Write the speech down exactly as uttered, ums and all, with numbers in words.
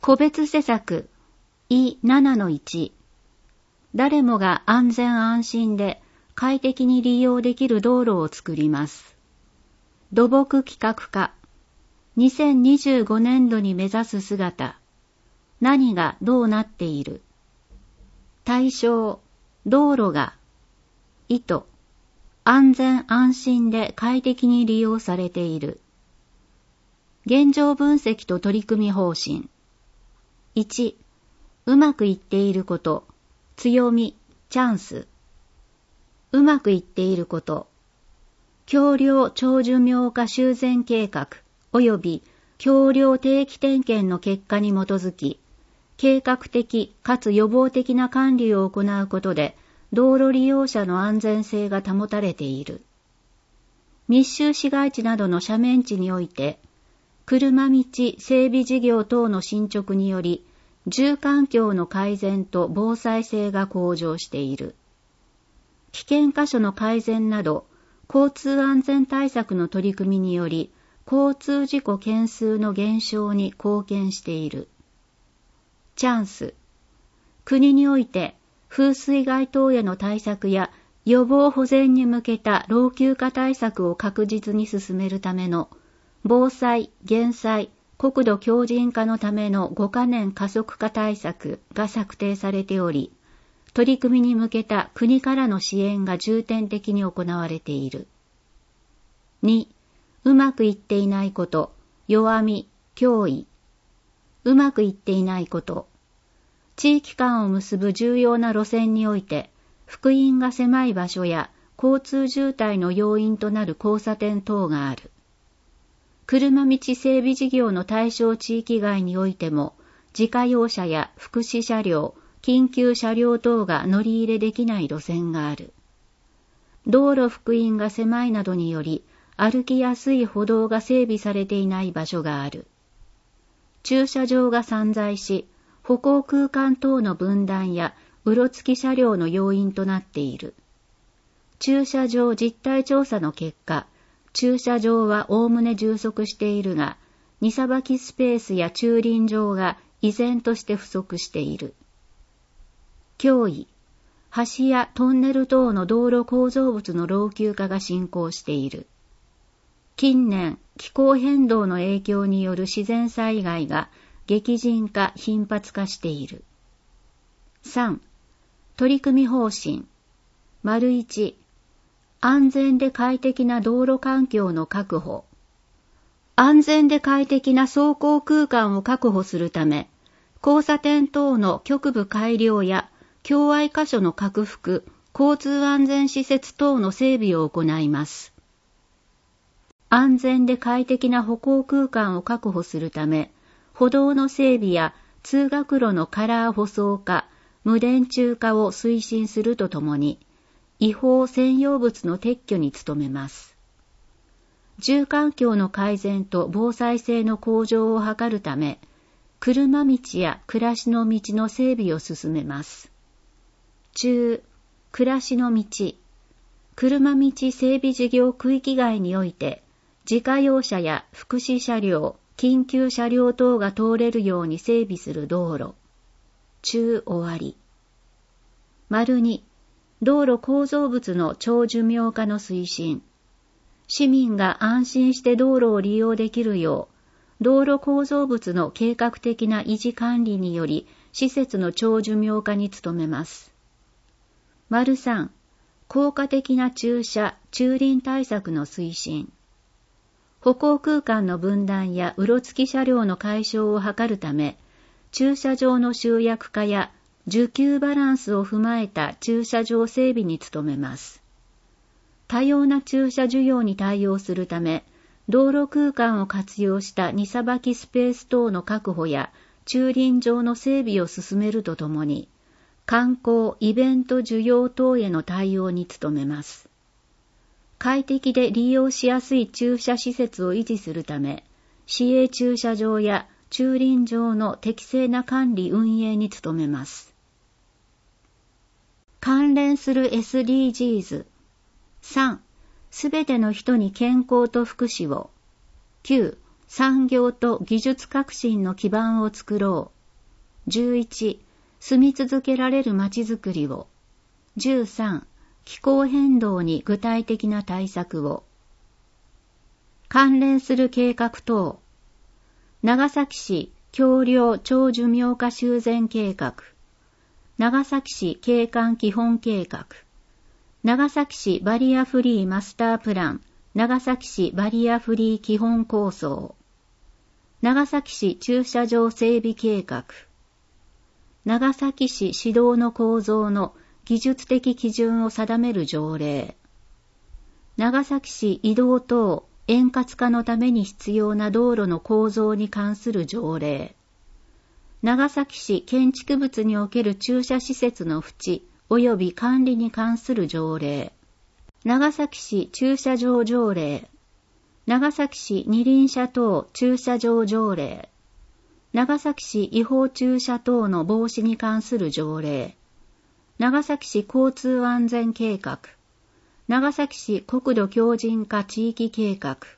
個別施策 イーななのいち、誰もが安全安心で快適に利用できる道路を作ります。土木企画課、にせんにじゅうごねんどに目指す姿、何がどうなっている。対象、道路が、意図、安全安心で快適に利用されている。現状分析と取り組み方針。いち、うまくいっていること、強み、チャンス。うまくいっていること。橋梁長寿命化修繕計画及び橋梁定期点検の結果に基づき、計画的かつ予防的な管理を行うことで、道路利用者の安全性が保たれている。密集市街地などの斜面地において、車道整備事業等の進捗により、住環境の改善と防災性が向上している。危険箇所の改善など、交通安全対策の取り組みにより、交通事故件数の減少に貢献している。チャンス。国において、風水害等への対策や予防保全に向けた老朽化対策を確実に進めるための、防災・減災・国土強靭化のためのごかねん加速化対策が策定されており、取り組みに向けた国からの支援が重点的に行われている。に、うまくいっていないこと、弱み、脅威。うまくいっていないこと。地域間を結ぶ重要な路線において、幅員が狭い場所や交通渋滞の要因となる交差点等がある。車道整備事業の対象地域外においても、自家用車や福祉車両、緊急車両等が乗り入れできない路線がある。道路幅員が狭いなどにより、歩きやすい歩道が整備されていない場所がある。駐車場が散在し、歩行空間等の分断やうろつき車両の要因となっている。駐車場実態調査の結果、駐車場はおおむね充足しているが、荷さばきスペースや駐輪場が依然として不足している。脅威、橋やトンネル等の道路構造物の老朽化が進行している。近年、気候変動の影響による自然災害が激甚化・頻発化している。さん、取り組み方針。丸いち、安全で快適な道路環境の確保。安全で快適な走行空間を確保するため、交差点等の局部改良や境愛箇所の拡幅、交通安全施設等の整備を行います。安全で快適な歩行空間を確保するため、歩道の整備や通学路のカラー舗装化、無電柱化を推進するとともに、違法占用物の撤去に努めます。住環境の改善と防災性の向上を図るため、車道や暮らしの道の整備を進めます。中、暮らしの道、車道整備事業区域外において、自家用車や福祉車両、緊急車両等が通れるように整備する道路。中終わり。丸に、道路構造物の長寿命化の推進。市民が安心して道路を利用できるよう、道路構造物の計画的な維持管理により、施設の長寿命化に努めます。丸さん、効果的な駐車・駐輪対策の推進。歩行空間の分断やうろつき車両の解消を図るため、駐車場の集約化や需給バランスを踏まえた駐車場整備に努めます。多様な駐車需要に対応するため、道路空間を活用した荷さばきスペース等の確保や駐輪場の整備を進めるとともに、観光・イベント需要等への対応に努めます。快適で利用しやすい駐車施設を維持するため、市営駐車場や駐輪場の適正な管理運営に努めます。関連する エスディージーズ。さん、すべての人に健康と福祉を。きゅう、産業と技術革新の基盤を作ろう。 じゅういち、住み続けられるまちづくりを。じゅうさん、気候変動に具体的な対策を。関連する計画等。長崎市橋梁長寿命化修繕計画。長崎市景観基本計画。長崎市バリアフリーマスタープラン。長崎市バリアフリー基本構想。長崎市駐車場整備計画。長崎市指導の構造の技術的基準を定める条例。長崎市移動等円滑化のために必要な道路の構造に関する条例。長崎市建築物における駐車施設の縁及び管理に関する条例。長崎市駐車場条例。長崎市二輪車等駐車場条例。長崎市違法駐車等の防止に関する条例。長崎市交通安全計画。長崎市国土強靭化地域計画。